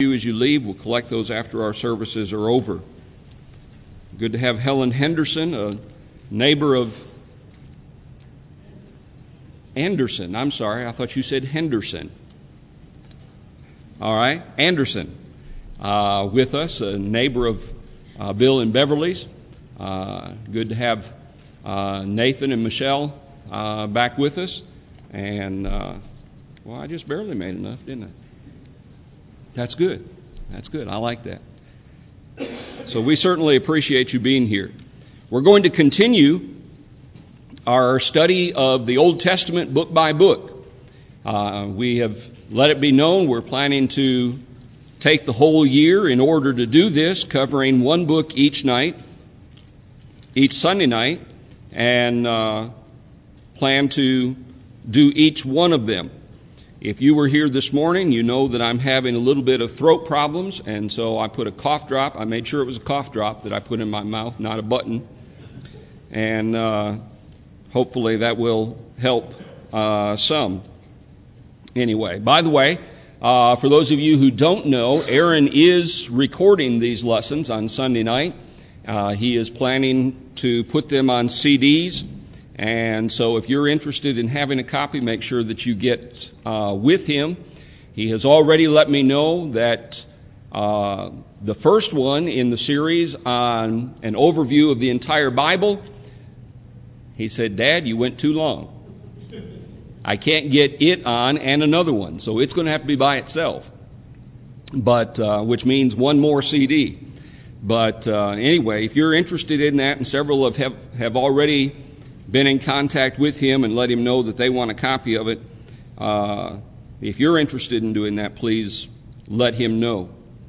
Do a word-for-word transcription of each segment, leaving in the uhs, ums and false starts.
You as you leave, we'll collect those after our services are over. Good to have Helen Henderson, a neighbor of Anderson. I'm sorry, I thought you said Henderson. All right, Anderson, uh, with us, a neighbor of uh, Bill and Beverly's. Uh, good to have uh, Nathan and Michelle uh, back with us. And, uh, well, I just barely made enough, didn't I? That's good. That's good. I like that. So we certainly appreciate you being here. We're going to continue our study of the Old Testament book by book. Uh, we have let it be known we're planning to take the whole year in order to do this, covering one book each night, each Sunday night, and uh, plan to do each one of them. If you were here this morning, you know that I'm having a little bit of throat problems, and so I put a cough drop. I made sure it was a cough drop that I put in my mouth, not a button. And uh, hopefully that will help uh, some. Anyway, by the way, uh, for those of you who don't know, Aaron is recording these lessons on Sunday night. Uh, he is planning to put them on C Ds. And so if you're interested in having a copy, make sure that you get uh, with him. He has already let me know that uh, the first one in the series on an overview of the entire Bible, he said, "Dad, you went too long. I can't get it on and another one, so it's going to have to be by itself." But uh, which means one more C D. But uh, anyway, if you're interested in that, and several of have, have already been in contact with him and let him know that they want a copy of it. Uh, if you're interested in doing that, please let him know.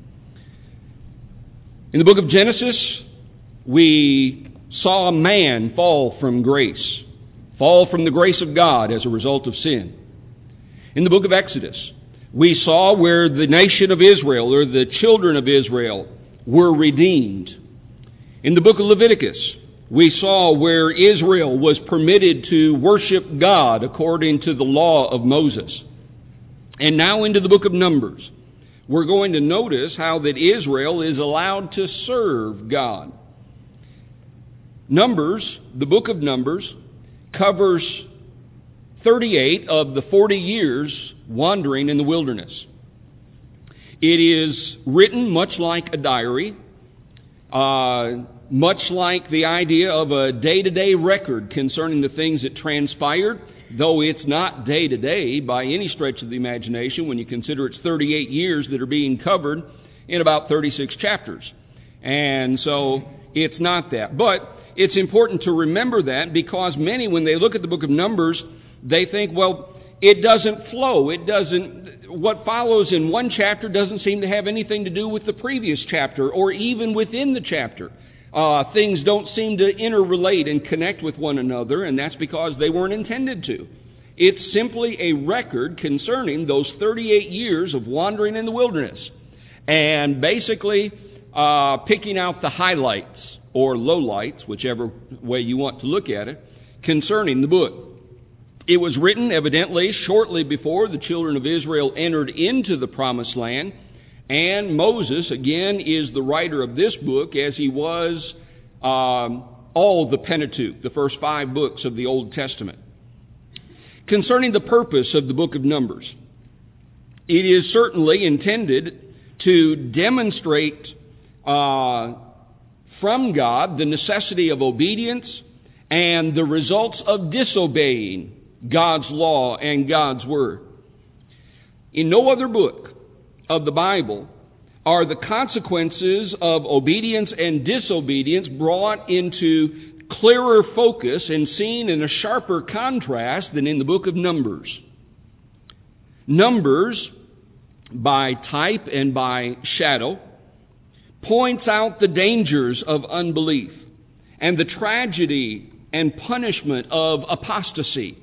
In the book of Genesis, we saw a man fall from grace, fall from the grace of God as a result of sin. In the book of Exodus, we saw where the nation of Israel, or the children of Israel, were redeemed. In the book of Leviticus, we saw where Israel was permitted to worship God according to the law of Moses. And now into the book of Numbers, we're going to notice how that Israel is allowed to serve God. Numbers, the book of Numbers, covers thirty-eight of the forty years wandering in the wilderness. It is written much like a diary, uh, much like the idea of a day-to-day record concerning the things that transpired, though it's not day-to-day by any stretch of the imagination when you consider it's thirty-eight years that are being covered in about thirty-six chapters. And so it's not that. But it's important to remember that, because many, when they look at the book of Numbers, they think, well, it doesn't flow. It doesn't, what follows in one chapter doesn't seem to have anything to do with the previous chapter, or even within the chapter. Uh, things don't seem to interrelate and connect with one another, and that's because they weren't intended to. It's simply a record concerning those thirty-eight years of wandering in the wilderness, and basically uh, picking out the highlights or lowlights, whichever way you want to look at it, concerning the book. It was written evidently shortly before the children of Israel entered into the promised land. And Moses, again, is the writer of this book, as he was um, all the Pentateuch, the first five books of the Old Testament. Concerning the purpose of the book of Numbers, it is certainly intended to demonstrate uh, from God the necessity of obedience and the results of disobeying God's law and God's word. In no other book of the Bible are the consequences of obedience and disobedience brought into clearer focus and seen in a sharper contrast than in the book of Numbers. Numbers, by type and by shadow, points out the dangers of unbelief and the tragedy and punishment of apostasy.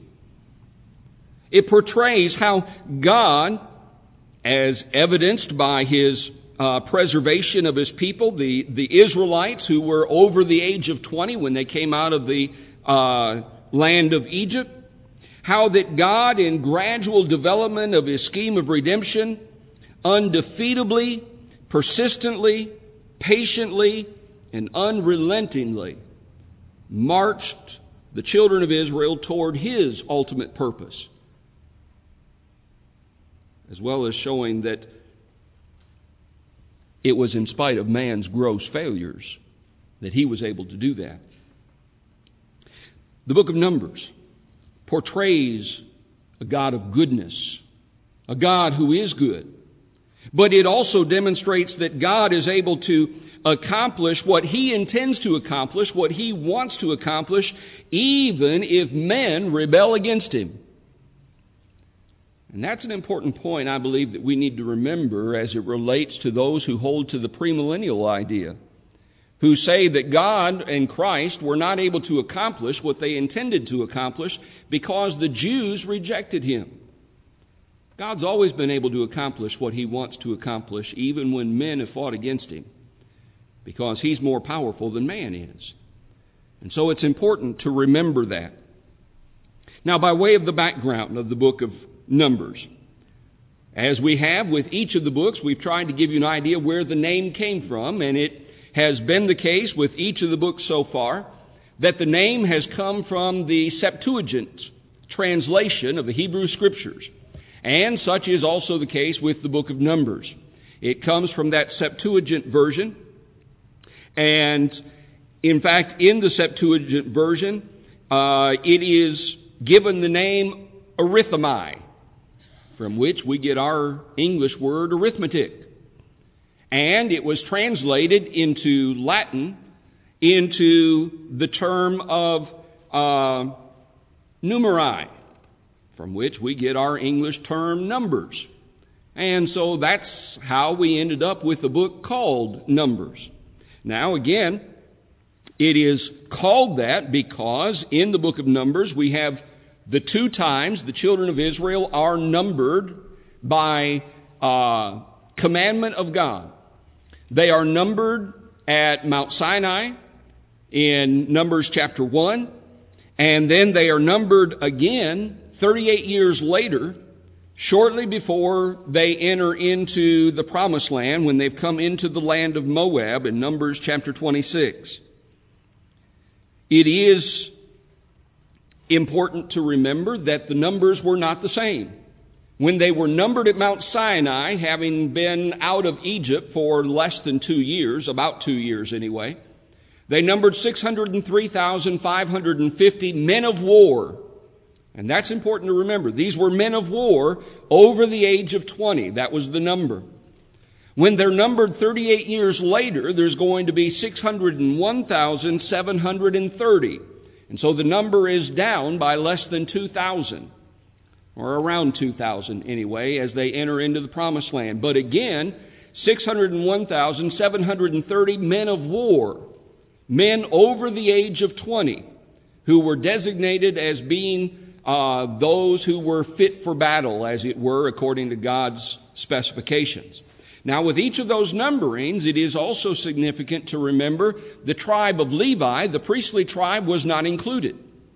It portrays how God, as evidenced by his uh, preservation of his people, the, the Israelites who were over the age of twenty when they came out of the uh, land of Egypt, how that God, in gradual development of his scheme of redemption, undefeatably, persistently, patiently, and unrelentingly marched the children of Israel toward his ultimate purpose, as well as showing that it was in spite of man's gross failures that he was able to do that. The book of Numbers portrays a God of goodness, a God who is good. But it also demonstrates that God is able to accomplish what he intends to accomplish, what he wants to accomplish, even if men rebel against him. And that's an important point, I believe, that we need to remember as it relates to those who hold to the premillennial idea, who say that God and Christ were not able to accomplish what they intended to accomplish because the Jews rejected him. God's always been able to accomplish what he wants to accomplish, even when men have fought against him, because he's more powerful than man is. And so it's important to remember that. Now, by way of the background of the book of Numbers, as we have with each of the books, we've tried to give you an idea where the name came from, and it has been the case with each of the books so far that the name has come from the Septuagint translation of the Hebrew Scriptures. And such is also the case with the book of Numbers. It comes from that Septuagint version. And in fact, in the Septuagint version, uh, it is given the name arithmai, from which we get our English word arithmetic. And it was translated into Latin into the term of uh, numeri, from which we get our English term numbers. And so that's how we ended up with a book called Numbers. Now again, it is called that because in the book of Numbers we have the two times the children of Israel are numbered by uh, commandment of God. They are numbered at Mount Sinai in Numbers chapter one, and then they are numbered again thirty-eight years later, shortly before they enter into the promised land, when they've come into the land of Moab in Numbers chapter twenty-six. It is important to remember that the numbers were not the same. When they were numbered at Mount Sinai, having been out of Egypt for less than two years, about two years anyway, they numbered six hundred three thousand five hundred fifty men of war. And that's important to remember. These were men of war over the age of twenty. That was the number. When they're numbered thirty-eight years later, there's going to be six hundred one thousand seven hundred thirty. And so the number is down by less than two thousand, or around two thousand anyway, as they enter into the promised land. But again, six hundred one thousand seven hundred thirty men of war, men over the age of twenty, who were designated as being Uh, those who were fit for battle, as it were, according to God's specifications. Now, with each of those numberings, it is also significant to remember the tribe of Levi, the priestly tribe, was not included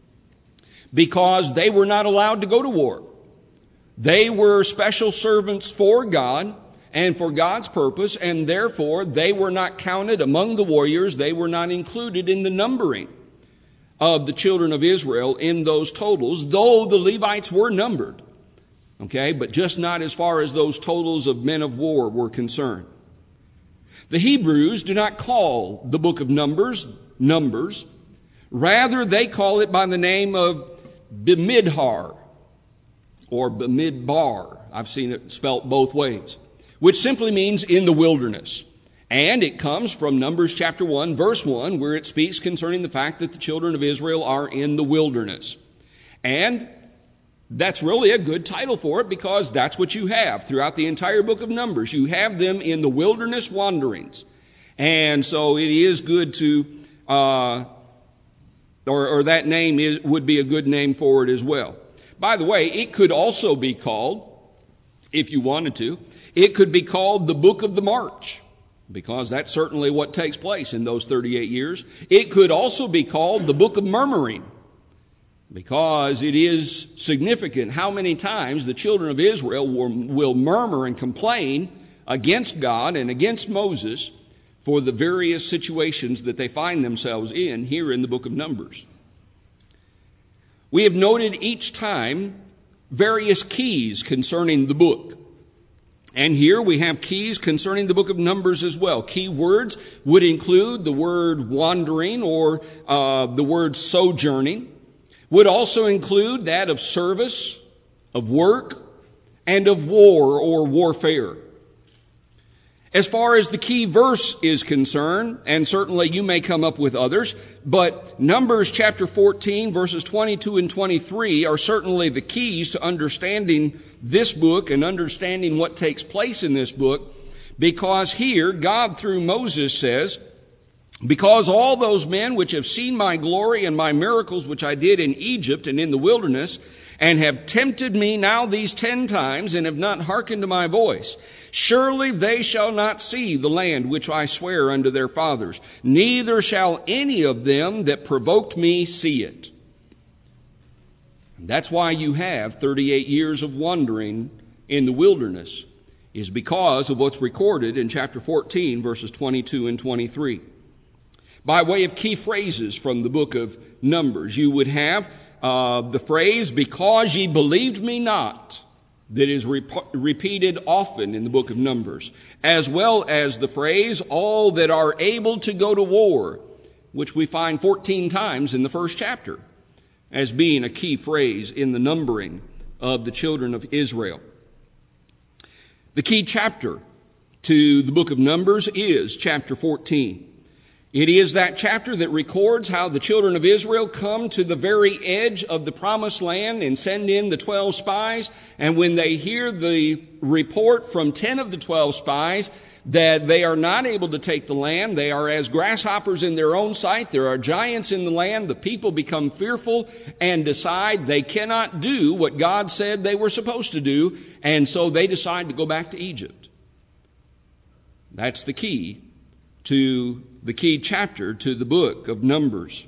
because they were not allowed to go to war. They were special servants for God and for God's purpose, and therefore they were not counted among the warriors. They were not included in the numbering of the children of Israel in those totals, though the Levites were numbered, okay, but just not as far as those totals of men of war were concerned. The Hebrews do not call the book of Numbers, Numbers. Rather, they call it by the name of Bamidbar, or Bamidbar. I've seen it spelt both ways, which simply means in the wilderness. And it comes from Numbers chapter one, verse one, where it speaks concerning the fact that the children of Israel are in the wilderness. And that's really a good title for it, because that's what you have throughout the entire book of Numbers. You have them in the wilderness wanderings. And so it is good to, uh, or, or that name is, would be a good name for it as well. By the way, it could also be called, if you wanted to, it could be called the book of the march, because that's certainly what takes place in those thirty-eight years. It could also be called the book of murmuring, because it is significant how many times the children of Israel will, will murmur and complain against God and against Moses for the various situations that they find themselves in here in the book of Numbers. We have noted each time various keys concerning the book. And here we have keys concerning the book of Numbers as well. Key words would include the word wandering or uh, the word sojourning. Would also include that of service, of work, and of war or warfare. As far as the key verse is concerned, and certainly you may come up with others, but Numbers chapter fourteen, verses twenty-two and twenty-three are certainly the keys to understanding this book and understanding what takes place in this book, because here God through Moses says, "Because all those men which have seen my glory and my miracles which I did in Egypt and in the wilderness, and have tempted me now these ten times, and have not hearkened to my voice, surely they shall not see the land which I swear unto their fathers, neither shall any of them that provoked me see it." And that's why you have thirty-eight years of wandering in the wilderness, is because of what's recorded in chapter fourteen, verses twenty-two and twenty-three. By way of key phrases from the book of Numbers, you would have uh, the phrase, "Because ye believed me not," that is rep- repeated often in the book of Numbers, as well as the phrase, "all that are able to go to war," which we find fourteen times in the first chapter, as being a key phrase in the numbering of the children of Israel. The key chapter to the book of Numbers is chapter fourteen. It is that chapter that records how the children of Israel come to the very edge of the promised land and send in the twelve spies. And when they hear the report from ten of the twelve spies that they are not able to take the land, they are as grasshoppers in their own sight, there are giants in the land, the people become fearful and decide they cannot do what God said they were supposed to do, and so they decide to go back to Egypt. That's the key to the key chapter to the book of Numbers.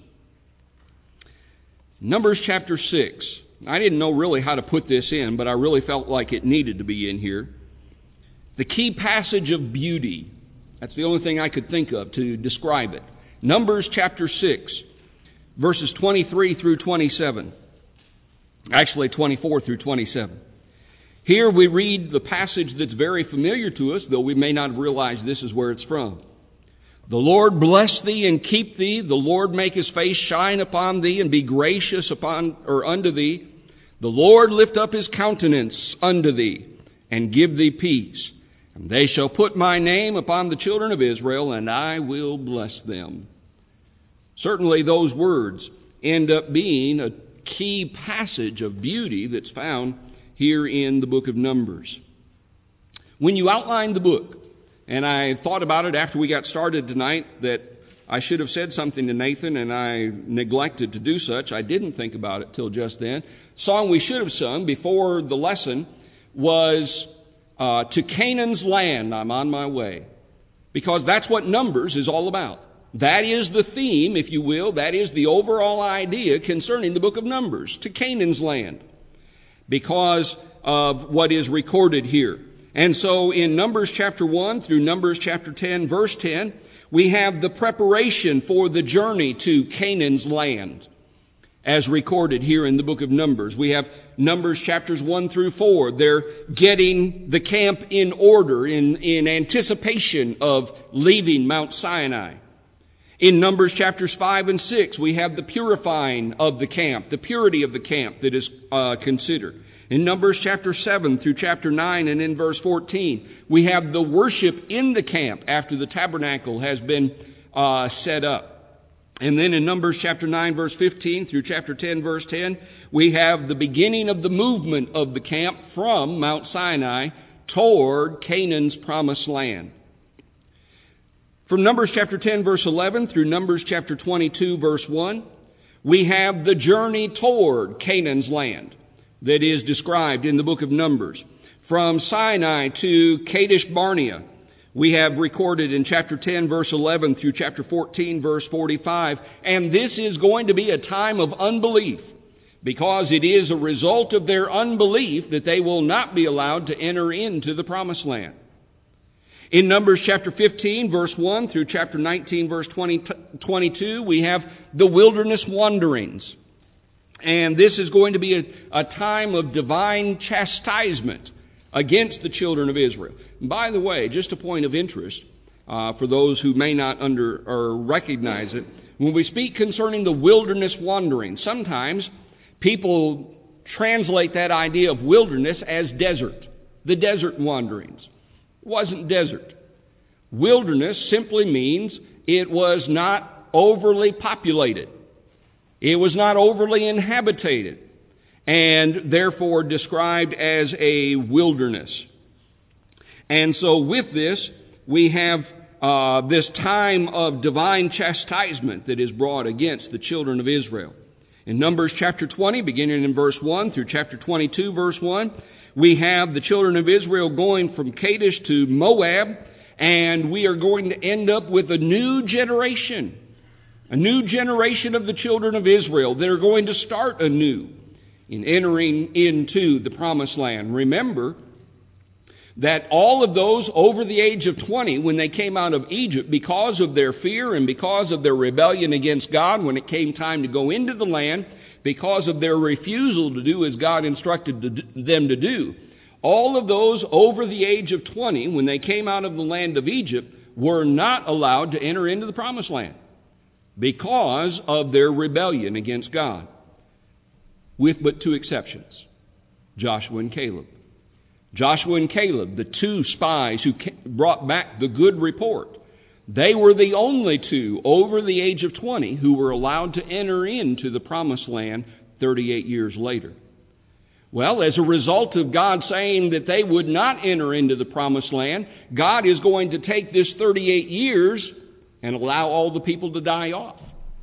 Numbers chapter six. I didn't know really how to put this in, but I really felt like it needed to be in here. The key passage of beauty. That's the only thing I could think of to describe it. Numbers chapter six, verses twenty-three through twenty-seven. Actually, twenty-four through twenty-seven. Here we read the passage that's very familiar to us, though we may not have realized this is where it's from. "The Lord bless thee and keep thee. The Lord make his face shine upon thee and be gracious upon or unto thee. The Lord lift up his countenance unto thee and give thee peace. And they shall put my name upon the children of Israel, and I will bless them." Certainly those words end up being a key passage of beauty that's found here in the book of Numbers. When you outline the book, and I thought about it after we got started tonight that I should have said something to Nathan, and I neglected to do such. I didn't think about it till just then. Song we should have sung before the lesson was uh, "To Canaan's Land I'm on my way," because that's what Numbers is all about. That is the theme, if you will. That is the overall idea concerning the book of Numbers, to Canaan's land, because of what is recorded here. And so in Numbers chapter one through Numbers chapter ten, verse ten, we have the preparation for the journey to Canaan's land, as recorded here in the book of Numbers. We have Numbers chapters one through four. They're getting the camp in order in, in anticipation of leaving Mount Sinai. In Numbers chapters five and six, we have the purifying of the camp, the purity of the camp that is uh, considered. In Numbers chapter seven through chapter nine and in verse fourteen, we have the worship in the camp after the tabernacle has been uh, set up. And then in Numbers chapter nine verse fifteen through chapter ten verse ten, we have the beginning of the movement of the camp from Mount Sinai toward Canaan's promised land. From Numbers chapter ten verse eleven through Numbers chapter twenty-two verse one, we have the journey toward Canaan's land that is described in the book of Numbers. From Sinai to Kadesh Barnea, we have recorded in chapter ten, verse eleven through chapter fourteen, verse forty-five. And this is going to be a time of unbelief, because it is a result of their unbelief that they will not be allowed to enter into the promised land. In Numbers chapter fifteen, verse one through chapter nineteen, verse twenty, twenty-two, we have the wilderness wanderings. And this is going to be a, a time of divine chastisement against the children of Israel. And by the way, just a point of interest uh, for those who may not under or recognize it, when we speak concerning the wilderness wandering, sometimes people translate that idea of wilderness as desert, the desert wanderings. It wasn't desert. Wilderness simply means it was not overly populated. It was not overly inhabited, and therefore described as a wilderness. And so with this, we have uh, this time of divine chastisement that is brought against the children of Israel. In Numbers chapter twenty, beginning in verse one through chapter twenty-two, verse one, we have the children of Israel going from Kadesh to Moab, and we are going to end up with a new generation. A new generation of the children of Israel that are going to start anew in entering into the promised land. Remember that all of those over the age of twenty, when they came out of Egypt, because of their fear and because of their rebellion against God, when it came time to go into the land, because of their refusal to do as God instructed them to do, all of those over the age of twenty, when they came out of the land of Egypt, were not allowed to enter into the promised land, because of their rebellion against God, with but two exceptions, Joshua and Caleb. Joshua and Caleb, the two spies who brought back the good report, they were the only two over the age of twenty who were allowed to enter into the promised land thirty-eight years later. Well, as a result of God saying that they would not enter into the promised land, God is going to take this thirty-eight years and allow all the people to die off.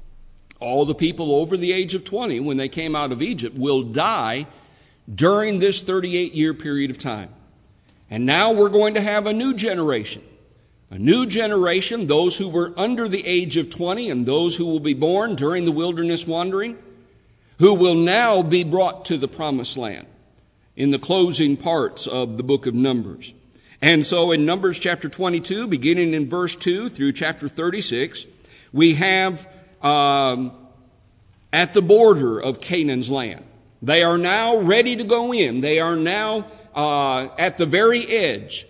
All the people over the age of twenty, when they came out of Egypt, will die during this thirty-eight year period of time. And now we're going to have a new generation. A new generation, those who were under the age of twenty and those who will be born during the wilderness wandering, who will now be brought to the promised land in the closing parts of the book of Numbers. And so in Numbers chapter twenty-two, beginning in verse two through chapter thirty-six, we have um, at the border of Canaan's land. They are now ready to go in. They are now uh, at the very edge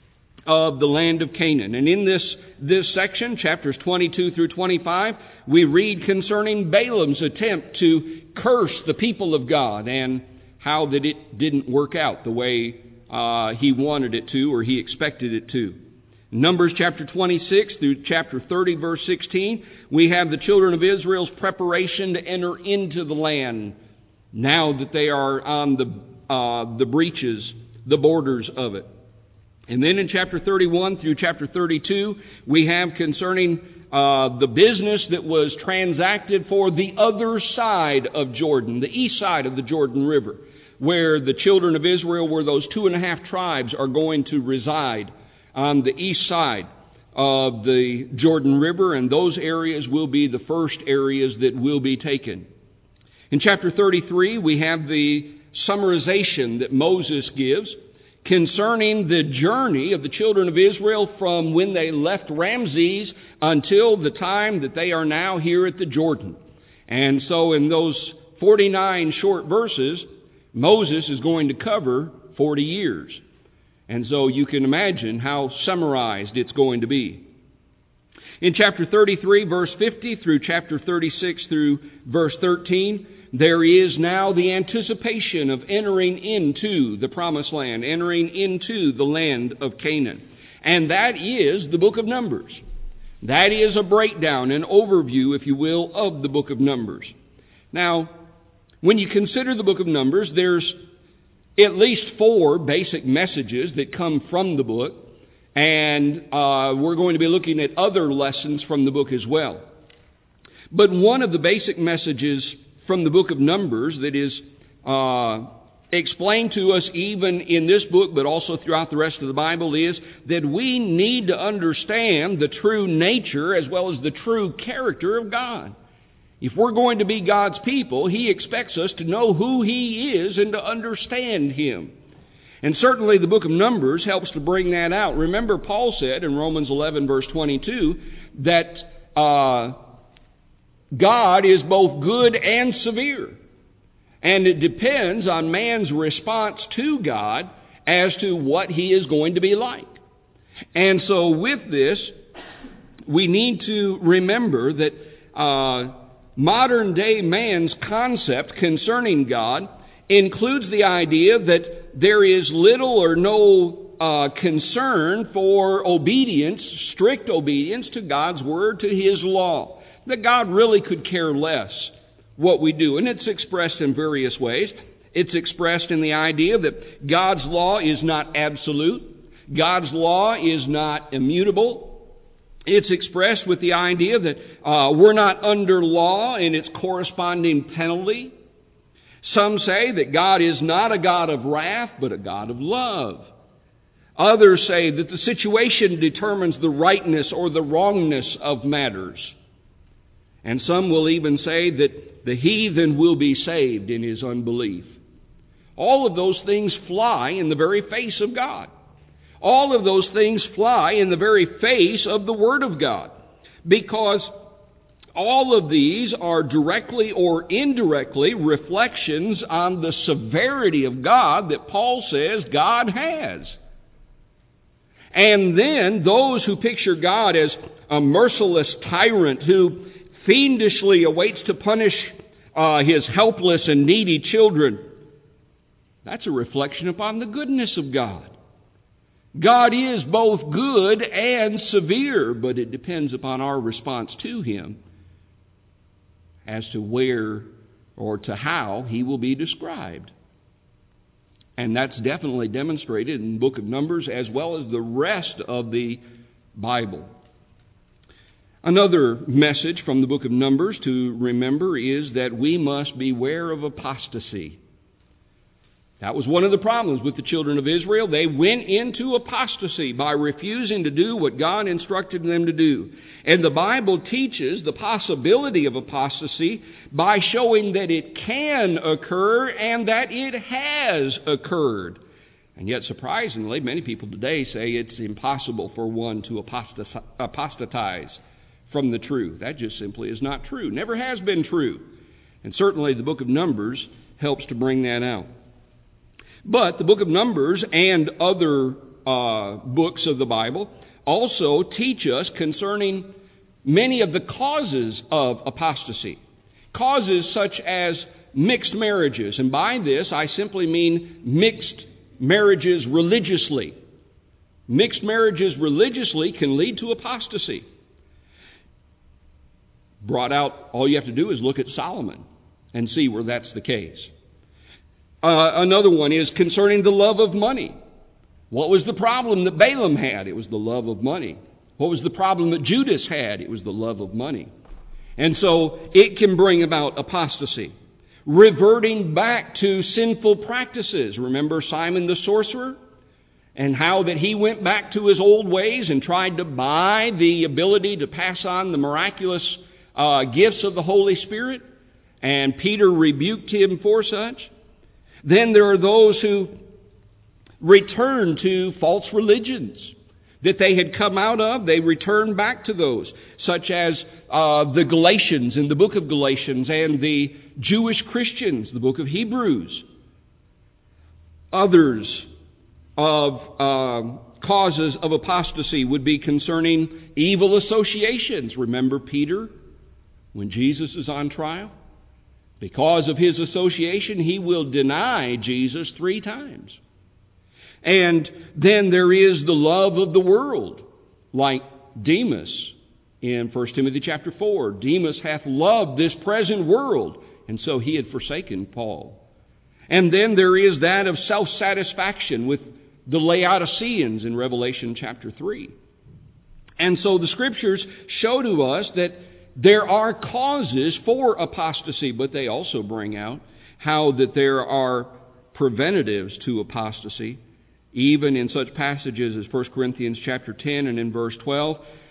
of the land of Canaan. And in this, this section, chapters twenty-two through twenty-five, we read concerning Balaam's attempt to curse the people of God and how that it didn't work out the way Uh, he wanted it to, or he expected it to. Numbers chapter twenty-six through chapter thirty, verse sixteen, we have the children of Israel's preparation to enter into the land now that they are on the uh, the breaches, the borders of it. And then in chapter thirty-one through chapter thirty-two, we have concerning uh, the business that was transacted for the other side of Jordan, the east side of the Jordan River, where the children of Israel, where those two and a half tribes are going to reside on the east side of the Jordan River, and those areas will be the first areas that will be taken. In chapter thirty-three, we have the summarization that Moses gives concerning the journey of the children of Israel from when they left Ramses until the time that they are now here at the Jordan. And so in those forty-nine short verses, Moses is going to cover forty years. And so you can imagine how summarized it's going to be. In chapter thirty-three, verse fifty through chapter thirty-six through verse thirteen, there is now the anticipation of entering into the promised land, entering into the land of Canaan. And that is the book of Numbers. That is a breakdown, an overview, if you will, of the book of Numbers. Now, when you consider the book of Numbers, there's at least four basic messages that come from the book, and uh, we're going to be looking at other lessons from the book as well. But one of the basic messages from the book of Numbers that is uh, explained to us even in this book, but also throughout the rest of the Bible, is that we need to understand the true nature as well as the true character of God. If we're going to be God's people, He expects us to know who He is and to understand Him. And certainly the book of Numbers helps to bring that out. Remember, Paul said in Romans eleven, verse twenty-two, that uh, God is both good and severe. And it depends on man's response to God as to what he is going to be like. And so with this, we need to remember that uh, modern day man's concept concerning God includes the idea that there is little or no uh, concern for obedience, strict obedience to God's word, to His law. That God really could care less what we do. And it's expressed in various ways. It's expressed in the idea that God's law is not absolute. God's law is not immutable. It's expressed with the idea that uh, we're not under law and its corresponding penalty. Some say that God is not a God of wrath, but a God of love. Others say that the situation determines the rightness or the wrongness of matters. And some will even say that the heathen will be saved in his unbelief. All of those things fly in the very face of God. All of those things fly in the very face of the Word of God, because all of these are directly or indirectly reflections on the severity of God that Paul says God has. And then those who picture God as a merciless tyrant who fiendishly awaits to punish uh, his helpless and needy children, that's a reflection upon the goodness of God. God is both good and severe, but it depends upon our response to Him as to where or to how He will be described. And that's definitely demonstrated in the book of Numbers as well as the rest of the Bible. Another message from the book of Numbers to remember is that we must beware of apostasy. That was one of the problems with the children of Israel. They went into apostasy by refusing to do what God instructed them to do. And the Bible teaches the possibility of apostasy by showing that it can occur and that it has occurred. And yet, surprisingly, many people today say it's impossible for one to apostatize from the truth. That just simply is not true. Never has been true. And certainly the book of Numbers helps to bring that out. But the book of Numbers and other uh, books of the Bible also teach us concerning many of the causes of apostasy. Causes such as mixed marriages. And by this, I simply mean mixed marriages religiously. Mixed marriages religiously can lead to apostasy. Brought out, all you have to do is look at Solomon and see where that's the case. Uh, another one is concerning the love of money. What was the problem that Balaam had? It was the love of money. What was the problem that Judas had? It was the love of money. And so it can bring about apostasy. Reverting back to sinful practices. Remember Simon the sorcerer? And how that he went back to his old ways and tried to buy the ability to pass on the miraculous uh, gifts of the Holy Spirit. And Peter rebuked him for such. Then there are those who return to false religions that they had come out of. They return back to those, such as uh, the Galatians in the book of Galatians and the Jewish Christians, the book of Hebrews. Others of uh, causes of apostasy would be concerning evil associations. Remember Peter when Jesus is on trial? Because of his association, he will deny Jesus three times. And then there is the love of the world, like Demas in First Timothy chapter four. Demas hath loved this present world, and so he had forsaken Paul. And then there is that of self-satisfaction with the Laodiceans in Revelation chapter three. And so the Scriptures show to us that there are causes for apostasy, but they also bring out how that there are preventatives to apostasy, even in such passages as First Corinthians chapter ten and in verse twelve.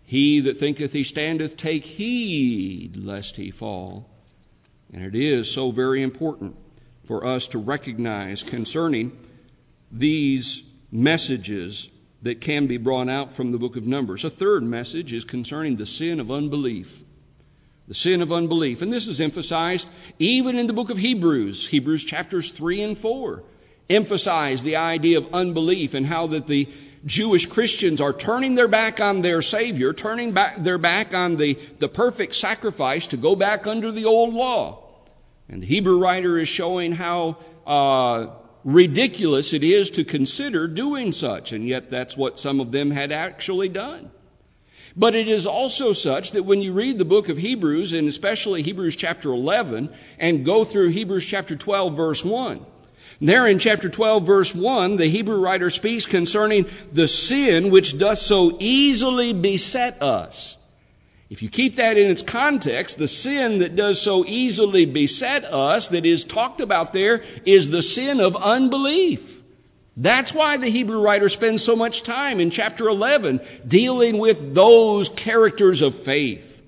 He that thinketh he standeth, take heed lest he fall. And it is so very important for us to recognize concerning these messages that can be brought out from the book of Numbers. A third message is concerning the sin of unbelief. The sin of unbelief. And this is emphasized even in the book of Hebrews. Hebrews chapters three and four emphasize the idea of unbelief and how that the Jewish Christians are turning their back on their Savior, turning back their back on the, the perfect sacrifice to go back under the old law. And the Hebrew writer is showing how uh, ridiculous it is to consider doing such, and yet that's what some of them had actually done. But it is also such that when you read the book of Hebrews, and especially Hebrews chapter eleven, and go through Hebrews chapter twelve, verse one, there in chapter twelve, verse one, the Hebrew writer speaks concerning the sin which doth so easily beset us. If you keep that in its context, the sin that does so easily beset us that is talked about there is the sin of unbelief. That's why the Hebrew writer spends so much time in chapter eleven dealing with those characters of faith.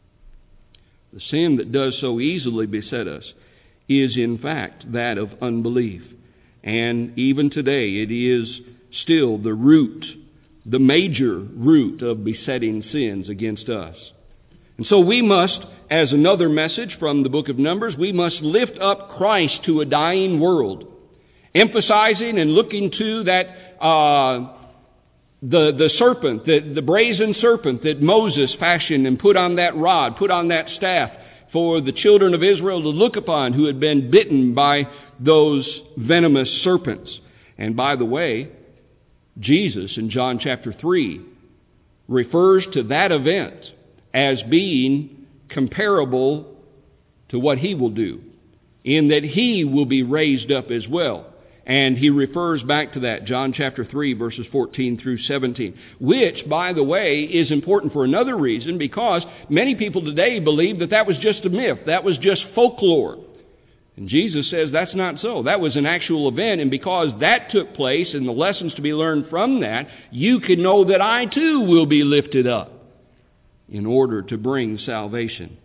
The sin that does so easily beset us is in fact that of unbelief. And even today it is still the root, the major root of besetting sins against us. And so we must, as another message from the book of Numbers, we must lift up Christ to a dying world, emphasizing and looking to that uh, the, the serpent, the, the brazen serpent that Moses fashioned and put on that rod, put on that staff, for the children of Israel to look upon who had been bitten by those venomous serpents. And by the way, Jesus in John chapter three refers to that event as being comparable to what he will do, in that he will be raised up as well. And he refers back to that, John chapter three, verses fourteen through seventeen, which, by the way, is important for another reason, because many people today believe that that was just a myth, that was just folklore. And Jesus says that's not so. That was an actual event, and because that took place and the lessons to be learned from that, you can know that I too will be lifted up in order to bring salvation.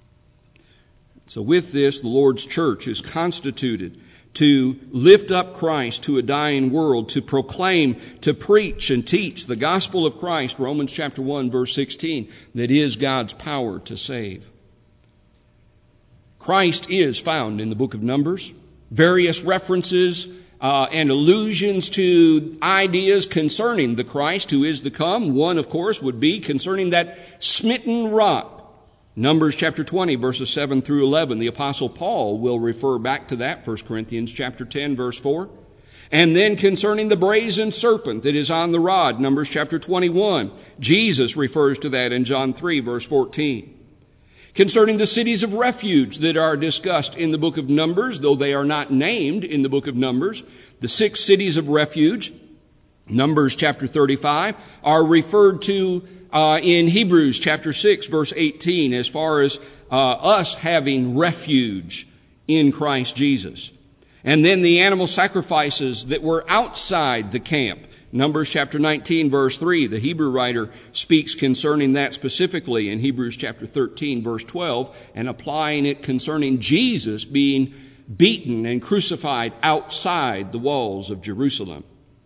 So with this, the Lord's church is constituted to lift up Christ to a dying world, to proclaim, to preach and teach the gospel of Christ, Romans chapter one, verse sixteen, that is God's power to save. Christ is found in the book of Numbers. Various references uh, and allusions to ideas concerning the Christ who is to come. One, of course, would be concerning that smitten rock. Numbers chapter twenty, verses seven through eleven. The Apostle Paul will refer back to that, First Corinthians chapter ten, verse four. And then concerning the brazen serpent that is on the rod, Numbers chapter twenty-one. Jesus refers to that in John three, verse fourteen. Concerning the cities of refuge that are discussed in the book of Numbers, though they are not named in the book of Numbers, the six cities of refuge, Numbers chapter thirty-five, are referred to uh, in Hebrews chapter six, verse eighteen, as far as uh, us having refuge in Christ Jesus. And then the animal sacrifices that were outside the camp, Numbers chapter nineteen, verse three, the Hebrew writer speaks concerning that specifically in Hebrews chapter thirteen, verse twelve, and applying it concerning Jesus being beaten and crucified outside the walls of Jerusalem.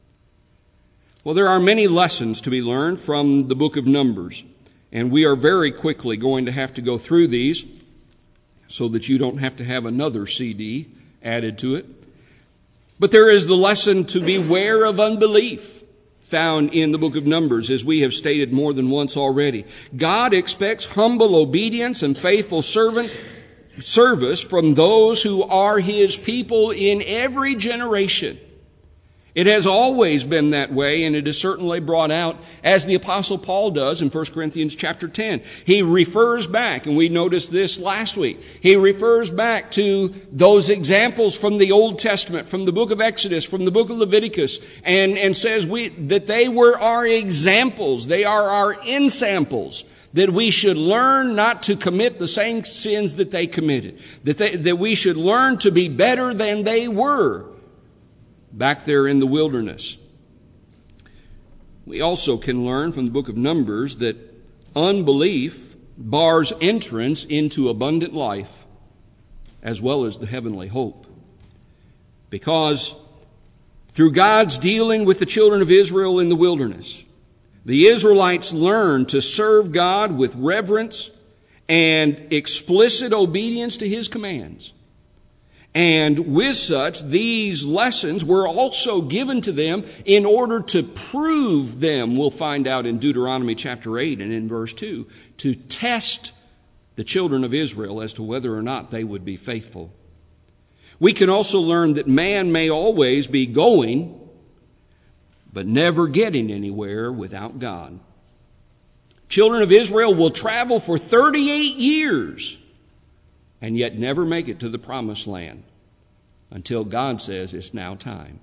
Well, there are many lessons to be learned from the book of Numbers, and we are very quickly going to have to go through these so that you don't have to have another C D added to it. But there is the lesson to beware of unbelief found in the book of Numbers, as we have stated more than once already. God expects humble obedience and faithful servant service from those who are His people in every generation. It has always been that way, and it is certainly brought out as the Apostle Paul does in First Corinthians chapter ten. He refers back, and we noticed this last week, he refers back to those examples from the Old Testament, from the book of Exodus, from the book of Leviticus, and, and says we that they were our examples, they are our ensamples, that we should learn not to commit the same sins that they committed, that, they, that we should learn to be better than they were back there in the wilderness. We also can learn from the book of Numbers that unbelief bars entrance into abundant life as well as the heavenly hope. Because through God's dealing with the children of Israel in the wilderness, the Israelites learned to serve God with reverence and explicit obedience to His commands. And with such, these lessons were also given to them in order to prove them, we'll find out in Deuteronomy chapter eight and in verse two, to test the children of Israel as to whether or not they would be faithful. We can also learn that man may always be going, but never getting anywhere without God. Children of Israel will travel for thirty-eight years and yet never make it to the promised land until God says it's now time.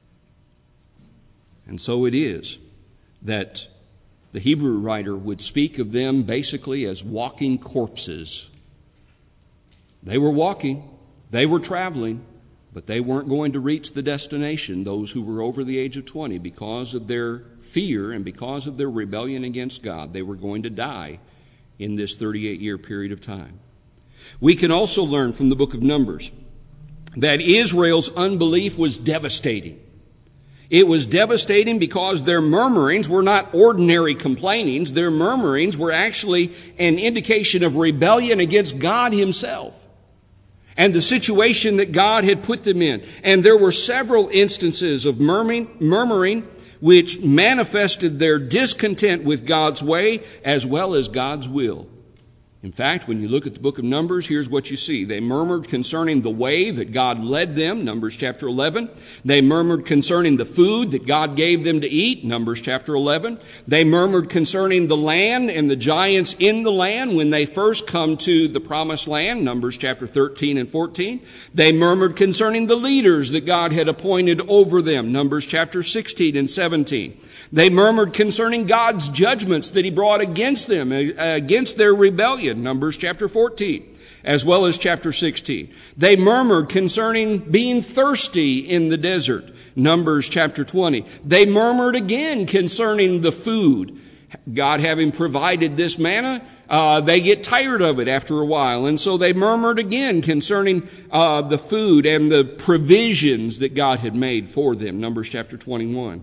And so it is that the Hebrew writer would speak of them basically as walking corpses. They were walking, they were traveling, but they weren't going to reach the destination, those who were over the age of twenty, because of their fear and because of their rebellion against God. They were going to die in this thirty-eight year period of time. We can also learn from the book of Numbers that Israel's unbelief was devastating. It was devastating because their murmurings were not ordinary complainings. Their murmurings were actually an indication of rebellion against God Himself and the situation that God had put them in. And there were several instances of murmuring, murmuring which manifested their discontent with God's way as well as God's will. In fact, when you look at the book of Numbers, here's what you see. They murmured concerning the way that God led them, Numbers chapter eleven. They murmured concerning the food that God gave them to eat, Numbers chapter eleven. They murmured concerning the land and the giants in the land when they first come to the promised land, Numbers chapter thirteen and fourteen. They murmured concerning the leaders that God had appointed over them, Numbers chapter sixteen and seventeen. They murmured concerning God's judgments that He brought against them, against their rebellion, Numbers chapter fourteen, as well as chapter sixteen. They murmured concerning being thirsty in the desert, Numbers chapter twenty. They murmured again concerning the food. God having provided this manna, uh, they get tired of it after a while. And so they murmured again concerning uh, the food and the provisions that God had made for them, Numbers chapter twenty-one.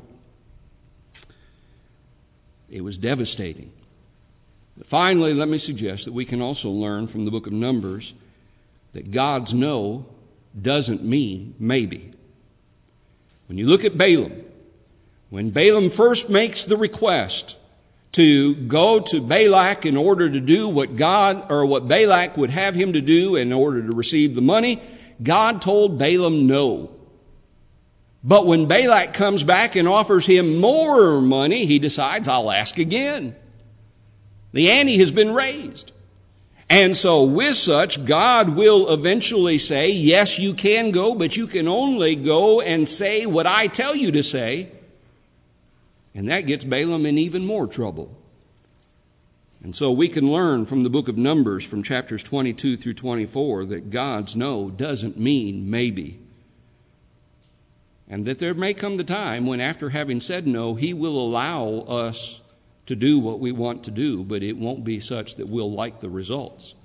It was devastating. But finally, let me suggest that we can also learn from the book of Numbers that God's no doesn't mean maybe. When you look at Balaam, when Balaam first makes the request to go to Balak in order to do what God or what Balak would have him to do in order to receive the money, God told Balaam no. But when Balak comes back and offers him more money, he decides, I'll ask again. The ante has been raised. And so with such, God will eventually say, yes, you can go, but you can only go and say what I tell you to say. And that gets Balaam in even more trouble. And so we can learn from the book of Numbers, from chapters twenty-two through twenty-four, that God's no doesn't mean maybe. And that there may come the time when, after having said no, He will allow us to do what we want to do, but it won't be such that we'll like the results.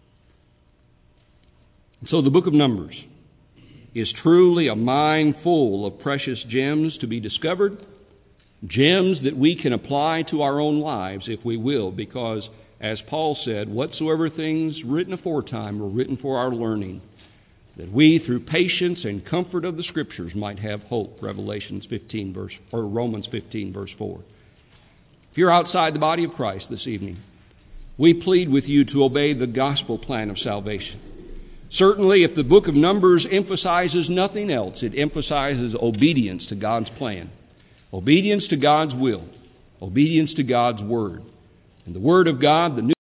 And so the book of Numbers is truly a mine full of precious gems to be discovered, gems that we can apply to our own lives if we will, because, as Paul said, whatsoever things written aforetime were written for our learning, that we, through patience and comfort of the Scriptures, might have hope. Revelations fifteen, verse, or Romans fifteen, verse four. If you're outside the body of Christ this evening, we plead with you to obey the gospel plan of salvation. Certainly, if the book of Numbers emphasizes nothing else, it emphasizes obedience to God's plan, obedience to God's will, obedience to God's word. And the word of God, the New